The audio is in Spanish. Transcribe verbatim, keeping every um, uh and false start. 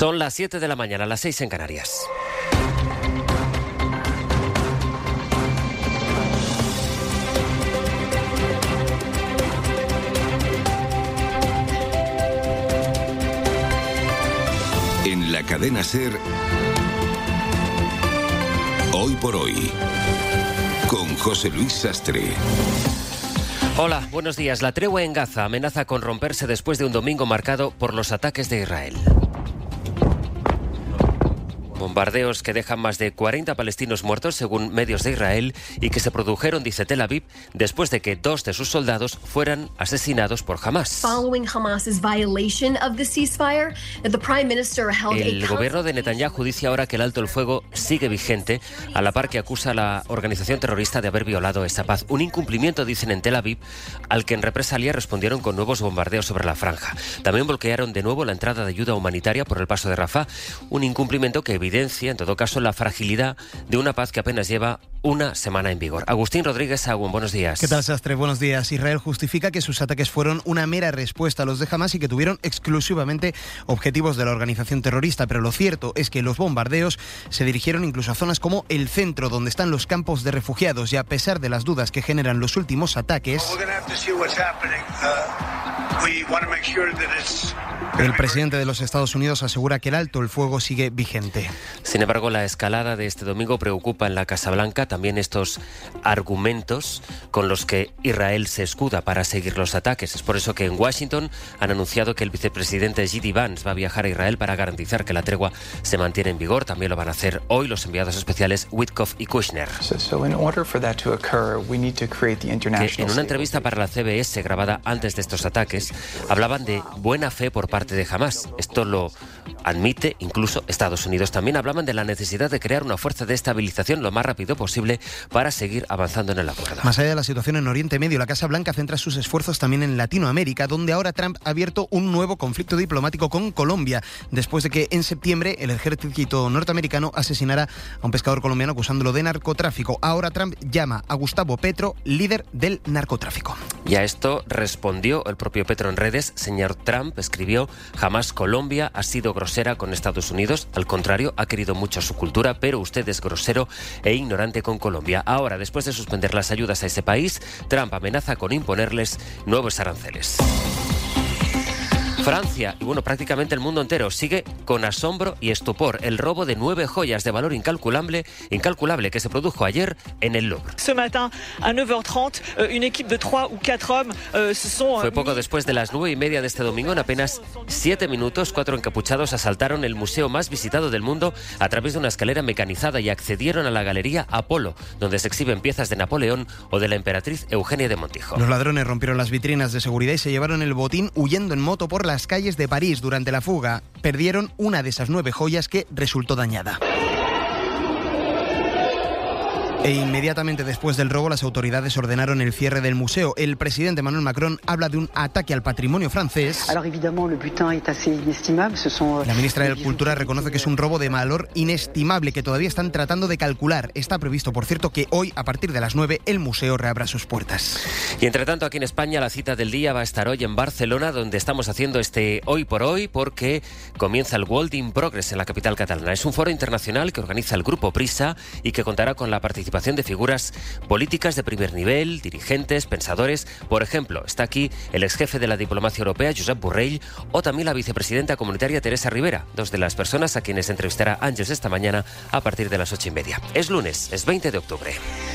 Son las siete de la mañana, las seis en Canarias. En la cadena SER, Hoy por Hoy, con José Luis Sastre. Hola, buenos días. La tregua en Gaza amenaza con romperse después de un domingo marcado por los ataques de Israel. Bombardeos que dejan más de cuarenta palestinos muertos, según medios de Israel, y que se produjeron, dice Tel Aviv, después de que dos de sus soldados fueran asesinados por Hamas. El gobierno de Netanyahu dice ahora que el alto el fuego sigue vigente, a la par que acusa a la organización terrorista de haber violado esa paz. Un incumplimiento, dicen en Tel Aviv, al que en represalia respondieron con nuevos bombardeos sobre la franja. También bloquearon de nuevo la entrada de ayuda humanitaria por el paso de Rafah, un incumplimiento que evidencia en todo caso, la fragilidad de una paz que apenas lleva una semana en vigor. Agustín Rodríguez Agüen, buenos días. ¿Qué tal, Sastre? Buenos días. Israel justifica que sus ataques fueron una mera respuesta a los de Hamas y que tuvieron exclusivamente objetivos de la organización terrorista, pero lo cierto es que los bombardeos se dirigieron incluso a zonas como el centro, donde están los campos de refugiados, y a pesar de las dudas que generan los últimos ataques, el presidente de los Estados Unidos asegura que el alto el fuego sigue vigente. Sin embargo, la escalada de este domingo preocupa en la Casa Blanca. También estos argumentos con los que Israel se escuda para seguir los ataques. Es por eso que en Washington han anunciado que el vicepresidente J D Vance va a viajar a Israel para garantizar que la tregua se mantiene en vigor. También lo van a hacer hoy los enviados especiales Witkoff y Kushner. Que en una entrevista para la C B S grabada antes de estos ataques, hablaban de buena fe por parte de Hamas. Esto lo admite incluso Estados Unidos. También hablaban de la necesidad de crear una fuerza de estabilización lo más rápido posible para seguir avanzando en el acuerdo. Más allá de la situación en Oriente Medio, la Casa Blanca centra sus esfuerzos también en Latinoamérica, donde ahora Trump ha abierto un nuevo conflicto diplomático con Colombia, después de que en septiembre el ejército norteamericano asesinara a un pescador colombiano acusándolo de narcotráfico. Ahora Trump llama a Gustavo Petro líder del narcotráfico. Y a esto respondió el propio Petro en redes. Señor Trump, escribió, jamás Colombia ha sido grosera con Estados Unidos, al contrario, ha querido mucho su cultura, pero usted es grosero e ignorante con Colombia. Ahora, después de suspender las ayudas a ese país, Trump amenaza con imponerles nuevos aranceles. Francia, y bueno, prácticamente el mundo entero, sigue con asombro y estupor el robo de nueve joyas de valor incalculable, incalculable que se produjo ayer en el Louvre. Fue poco después de las nueve y media de este domingo, en apenas siete minutos, cuatro encapuchados asaltaron el museo más visitado del mundo a través de una escalera mecanizada y accedieron a la galería Apolo, donde se exhiben piezas de Napoleón o de la emperatriz Eugenia de Montijo. Los ladrones rompieron las vitrinas de seguridad y se llevaron el botín huyendo en moto por la las calles de París. Durante la fuga perdieron una de esas nueve joyas que resultó dañada. E inmediatamente después del robo, las autoridades ordenaron el cierre del museo. El presidente Emmanuel Macron habla de un ataque al patrimonio francés. La ministra de Cultura reconoce que es un robo de valor inestimable que todavía están tratando de calcular. Está previsto, por cierto, que hoy, a partir de las nueve, el museo reabra sus puertas. Y entre tanto, aquí en España, la cita del día va a estar hoy en Barcelona, donde estamos haciendo este Hoy por Hoy, porque comienza el World in Progress en la capital catalana. Es un foro internacional que organiza el Grupo Prisa y que contará con la participación de figuras políticas de primer nivel, dirigentes, pensadores. Por ejemplo, está aquí el ex jefe de la diplomacia europea, Josep Borrell, o también la vicepresidenta comunitaria Teresa Rivera, dos de las personas a quienes entrevistará Ángeles esta mañana a partir de las ocho y media. Es lunes, es veinte de octubre.